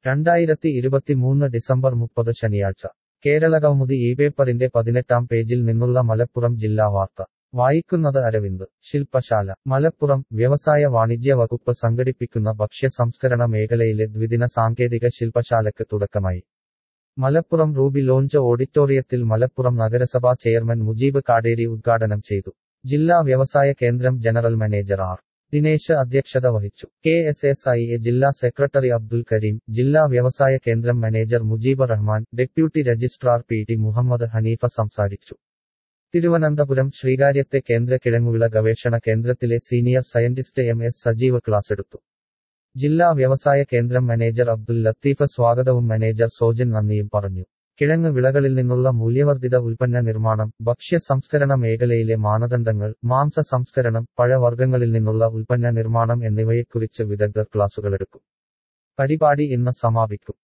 2023 December 30 ശനിയാഴ്ച കേരളകൗമുദി ഈ പേപ്പറിന്റെ 18-ാം പേജിൽ നിന്നുള്ള മലപ്പുറം ജില്ലാ വാർത്ത വായിക്കുന്നത് അരവിന്ദ്. ശില്പശാല മലപ്പുറം വ്യവസായ വാണിജ്യ വകുപ്പ് സംഘടിപ്പിക്കുന്ന ഭക്ഷ്യ സംസ്കരണ മേഖലയിലെ ദ്വിദിന സാങ്കേതിക ശില്പശാലയ്ക്ക് തുടക്കമായി. മലപ്പുറം റൂബി ലോഞ്ച് ഓഡിറ്റോറിയത്തിൽ മലപ്പുറം നഗരസഭാ ചെയർമാൻ മുജീബ് കാടേരി ഉദ്ഘാടനം ചെയ്തു. ജില്ലാ വ്യവസായ കേന്ദ്രം ജനറൽ മാനേജർ ആർ. ദിനേശ് അധ്യക്ഷത വഹിച്ചു. KSSIA ജില്ലാ സെക്രട്ടറി അബ്ദുൽ കരീം, ജില്ലാ വ്യവസായ കേന്ദ്രം manager Mujeeb Rahman, deputy registrar PT Muhammad Hanifa സംസാരിച്ചു. തിരുവനന്തപുരം ശ്രീകാര്യത്തെ കേന്ദ്ര കിഴങ്ങുവിള ഗവേഷണ കേന്ദ്രത്തിലെ സീനിയർ സയന്റിസ്റ്റ് MS സജീവ് ക്ലാസെടുത്തു. ജില്ലാ വ്യവസായ കേന്ദ്രം മാനേജർ അബ്ദുൽ ലത്തീഫ് സ്വാഗതവും മാനേജർ സോജൻ നന്ദിയും പറഞ്ഞു. കിഴങ്ങ് വിളകളിൽ നിന്നുള്ള മൂല്യവർദ്ധിത ഉൽപ്പന്ന നിർമ്മാണം, ഭക്ഷ്യ സംസ്കരണ മേഖലയിലെ മാനദണ്ഡങ്ങൾ, മാംസ സംസ്കരണം, പഴവർഗ്ഗങ്ങളിൽ നിന്നുള്ള ഉൽപ്പന്ന നിർമ്മാണം എന്നിവയെക്കുറിച്ച് വിദഗ്ധർ ക്ലാസുകളെടുക്കും. പരിപാടി ഇന്ന് സമാപിക്കും.